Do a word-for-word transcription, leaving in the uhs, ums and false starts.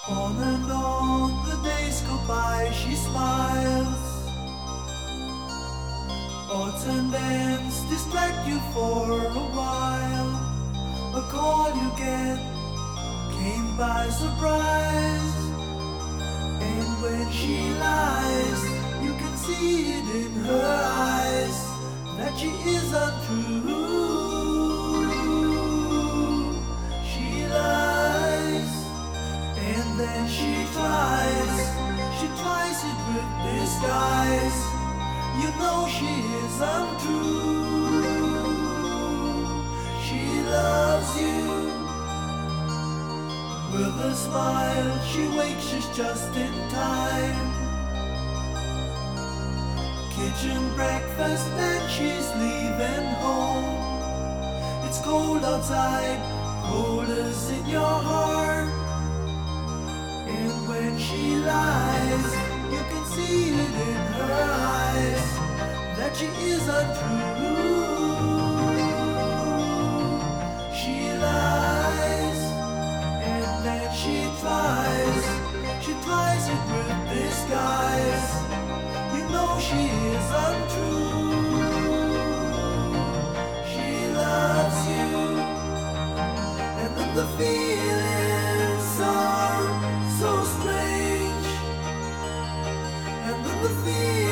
On and on the days go by, she smiles. Odds and ends distract you for a while. A call you get came by surprise. And when she lies, you can see it in her eyes that she is untrue. She lies, and then she tries. She tries it with disguise. You know she is untrue. She loves you. With a smile, she wakes, she's just in time. Kitchen breakfast and she's leaving home. It's cold outside, cold as in your heart. And when she lies, you can see it in her eyes that she is untrue. She lies, and then she tries. She tries it with disguise. You know she is untrue. She loves you, and then the feelings are so strange. And then the feelings